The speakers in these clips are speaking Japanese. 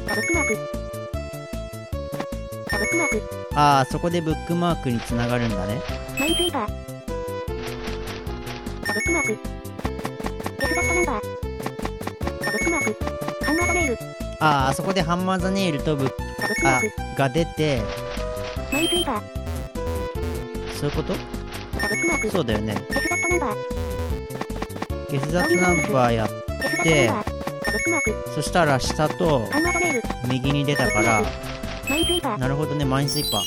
ブックマーク。ブックマーク。 ああ、そこでブックマークにつながるんだね。 マインスイーパー。ブックマーク。デスダットナンバー。ブックマーク。ハンマーザネイル。 ああ、そこでハンマーザネイルとが出て、 マインスイーパー。 そういうこと？ ブックマーク。 そうだよね。 デスダットナンバー。 ゲスダットナンバーやって、そしたら下と右に出たから、なるほどね、マインスイーパー。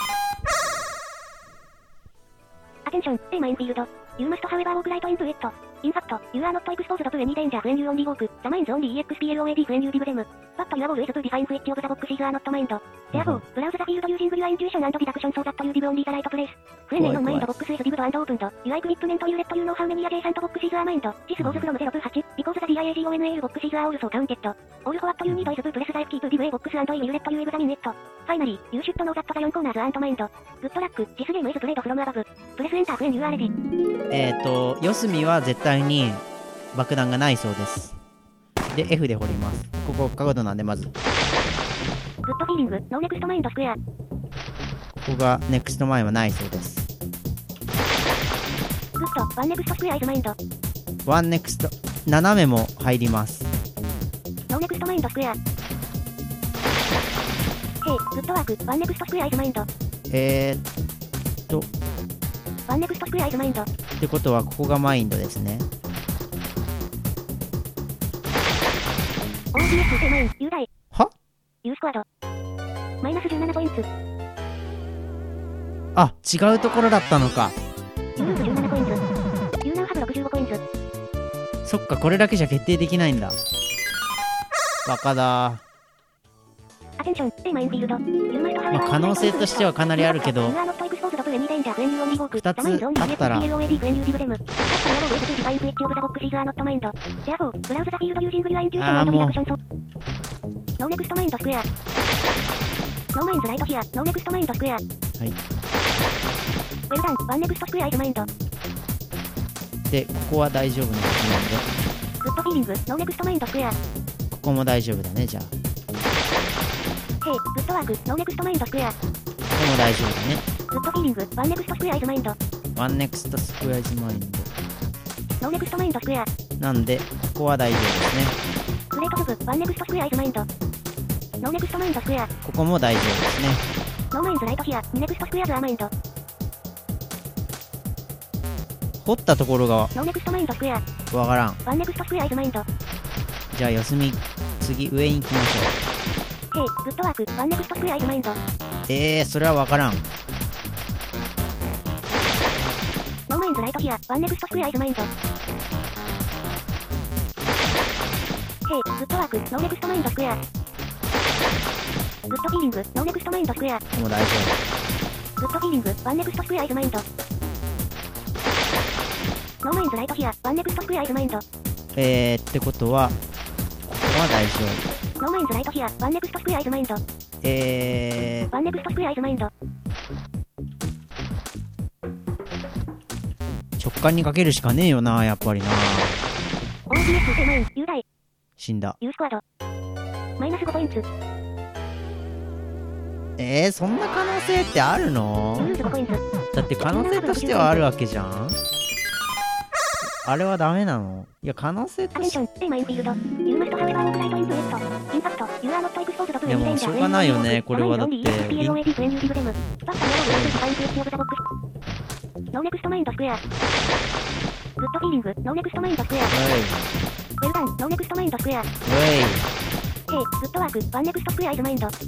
アテンション、A マインフィールド。You must however walk right into it. In fact, you are not exposed to any danger when you only walk. The mines only EXPLOAD when you leave them. But your goal is to define which of the boxes are not mined. Therefore, browse the field using your intuition and deduction so that you leave only the right place. When a non-mined box is dived and opened, your equipment will let you know how many adjacent boxes are mined. This goes from 0 to 8, because the DIAGONAL boxes are also counted. All what you need is to press the F key to give a box and I will let you examine it. Finally, you should know that the 4 corners aren't mined. Good luck, this game is played from above. Press enter when you are ready. 四隅は絶対に爆弾がないそうです。で、F で掘ります。ここ角度なんで、まず。 グッドフィーリング、ノーネクストマインドスクエア。ここがネクストマインはないそうです。 グッド、ワンネクストスクエアイズマインド。 ワンネクスト、斜めも入ります。 ノーネクストマインドスクエア。ヘイ、グッドワーク、ワンネクストスクエアイズマインド。ワンネクストスクエアイズマインド。 ってことは、ここがマインドですね。 OGS 正マイン、雄大。 は？ U スクワード。マイナス17ポイント。 あ、違うところだったのか。 U ループ17ポイント。U ナウハブ65ポイント。 そっか、これだけじゃ決定できないんだ。バカだ。 アテンション、A マインフィールド。 まあ、可能性としてはかなりあるけど、2つあったら、あーもう、 ノーネクストマインドスクエア。ノーマインズライトヒア、ノーネクストマインドスクエア。はい。ウェルダン、ワンネクストスクエアイズマインド。 で、ここは大丈夫なはずなんで。 グッドフィーリング、ノーネクストマインドスクエア。 ここも大丈夫だね、じゃあ。 ヘイ、グッドワーク、ノーネクストマインドスクエア。こここも大丈夫だね。 グッドフィーリング、ワンネクストスクエアイズマインド。 ワンネクストスクエアイズマインド。 ノーネクストマインドスクエア。 なんで、ここは大丈夫ですね。 グレートジョブ、ワンネクストスクエアイズマインド。ノーネクストマインドスクエア。 ここも大丈夫ですね。 ノーマインズライトヒア、2ネクストスクエアズアマインド。 掘ったところがノーネクストマインドスクエア。 わからん。 ワンネクストスクエアイズマインド。 じゃあ四隅、次上に行きましょう。ヘイ、グッドワーク、ワンネクストスクエアイズマインド。 それはわからん。 ノーマインズライトヒア、ワンネクストスクエアイズマインド。ヘイ、グッドワーク、ノーネクストマインドスクエア。グッドフィーリング、ノーネクストマインドスクエア。 もう大丈夫。グッドフィーリング、ワンネクストスクエアイズマインド。ノーマインズライトヒア、ワンネクストスクエアイズマインド。 ってことは、ここは大丈夫。ノーマインズライトヒア、ワンネクストスクエアイズマインド。ワンネクストスクエアイズマインド。 直感にかけるしかねえよな、やっぱりな。 OGS 正マイン、雄大。 死んだ。 U スクワード。マイナス5ポイント。 そんな可能性ってあるの？だって可能性としてはあるわけじゃん。あれはダメなの？いや、可能性として。でもしょうがないよね、これはだって。 ノーネクストマインドスクエア。グッドフィーリング、ノーネクストマインドスクエア。ウェルダン、ノーネクストマインドスクエア。ヘイ、グッドワーク、ワンネクストスクエアイズマインド。ヘイ、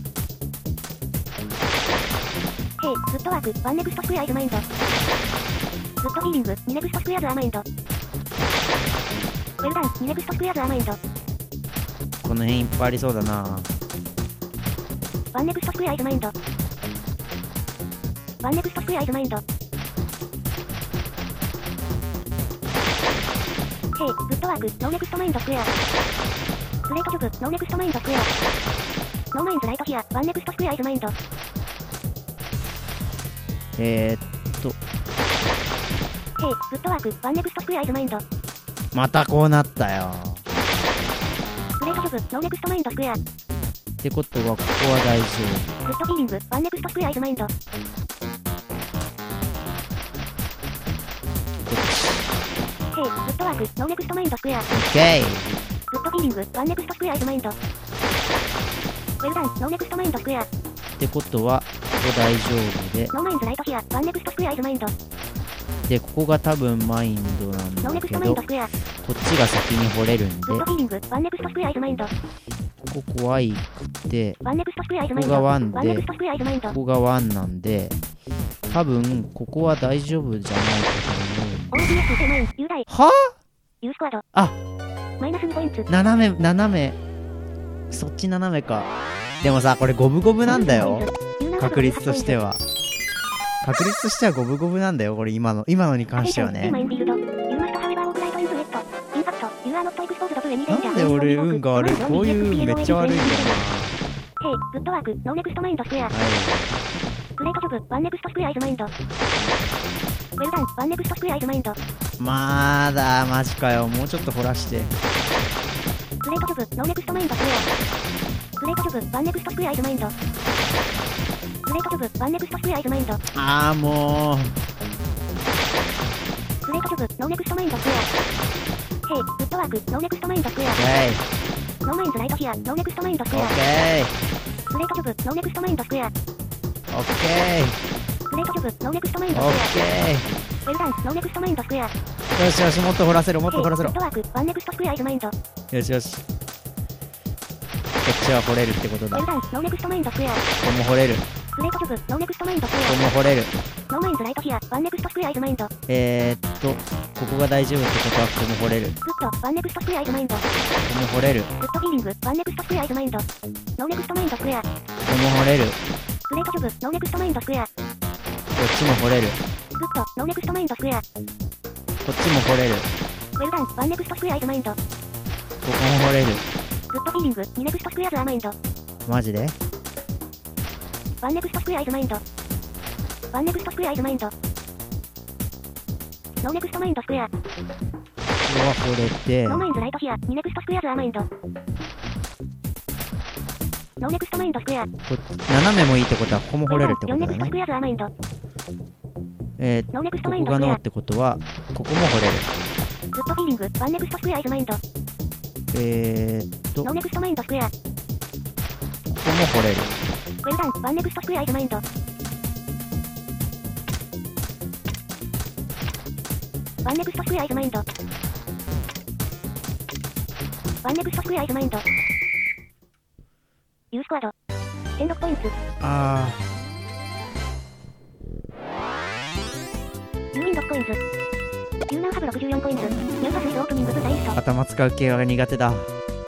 グッドワーク、ワンネクストスクエアイズマインド。グッドフィーリング、2ネクストスクエアズアマインド。ウェルダン、2ネクストスクエアズアマインド。 この辺いっぱいありそうだな。 ワンネクストスクエアイズマインド。ワンネクストスクエアイズマインド。ヘイ、グッドワーク、ノーネクストマインドスクエア。グレートジョブ、ノーネクストマインドスクエア。ノーマインズライトヒア、ワンネクストスクエアイズマインド。ヘイ、グッドワーク、ワンネクストスクエアイズマインド。 またこうなったよ。 グレートジョブ、ノーネクストマインドスクエア。 ってことはここは大丈グッドフィーリング、ワンネクストスクエアイズマインド。 夫。こっヘイ、グッドワーク、ノーネクストマインドスクエア。 ち。オッケー。 グッドフィーリング、ワンネクストスクエアイズマインド。ウェルダン、ノーネクストマインドスクエア。 ってことはここ大丈夫で、 ノーマインズライトヒア、ワンネクストスクエアイズマインド。 でここが多分マインドなんノーネクスだけど、こトマインドスクエア。 っちが先に掘れるんで、 グッドフィーリング、ワンネクストスクエアイズマインド。 ここ怖いくて、 ワンネクストスクエアイズマインド。 ここがワンでワンネクストスクエアイズマインド。 ここがワンなんで、多分ここは大丈夫じゃないかと思う。 OBS 手マイン、雄大、 はユースクワード。 あ、 マイナス2ポイント。 斜めそっち斜めか。でもさこれ五分五分なんだよ、確率としては。確率としては五分五分なんだよ、これ今のに関してはね。なんで俺運が悪い、こういう運めっちゃ悪いんだよな。 ヘイ、グッドワーク、ノーネクストマインドスクエア。 はい。 グレートジョブ、ワンネクストスクエアイズマインド。ウェルダン、ワンネクストスクエアイズマインド。 まだマジかよ、もうちょっと掘らして。 グレートジョブ、ノーネクストマインドスクエア。グレートジョブ、ワンネクストスクエアイズマインド。グレートジョブ、ワンネクストスクエアイズマインド。 あーもう。 グレートジョブ、ノーネクストマインドスクエア。ヘイ、グッドワーク、ノーネクストマインドスクエア。 オッケノーマインズライトヒア、ノーネクストマインドスクエア。 ーオッケグレートジョブ、ノーネクストマインドスクエア。 ーオッケグレートジョブ、ノーネクストマインーオッドスクエア。 ケウェルダン、ノーネクストマインドスクエア。 ー。よしよし、もっと掘らせろ、もっと掘らせろ。 グッドワーク、ワンネクストスクエアイズマインド。 よしよし、こっちは掘れるってことだ。こウェルダン、ノーネクストマインドスクエア。 こも掘れる、こグレートジョブ、ノーネクストマインドスクエこも掘れる。 ア。ノーマインズライトヒア、ワンネクストスクエアイズマインド。 ここが大丈夫ってことはここも掘れる、こグッド、ワンネクストスクエアイズマインド。 こも掘れる、こグッドフィーリング、ワンネクストスクエアイズマインド。ノーネクストマインドスクエア。グこも掘れる、こレートジョブ、ノーネクストマインドスクエア。 っちも掘れる、 グッド、ノーネクストマインドスクエア。 こっちも掘れる、 ウェルダン、ワンネクストスクエアイズマインド。 ここも掘れる。 グッドフィーリング、2ネクストスクエアズアマインド。 マジでワンネクストスクエアイズマインド。ワンネクストスクエアイズマインド。ノーネクストマインドスクエア。 ここは掘れて、 ノーマインズライトヒア、2ネクストスクエアズアマインド。ノーネクストマインドスクエア。 斜めもいいってことはここも掘れるってこ 4 とだね。 ネクストスクエアズアマインド。 ここがノーってことはここも掘れる。 グッドフィーリング、ワンネクストスクエアイズマインド。ノーネクストマインドスクエア。 ここも掘れる。 ウェルダン、ワンネクストスクエアイズマインド。ワンネクストスクエアイズマインド。ワンネクストスクエアイズマインド。ユースクワード。16ポイント。 あユーイン6コインズ。ユーナンハブ64コインズ。ニューパスイズオープニングブザイスト。 頭使う系が苦手だ。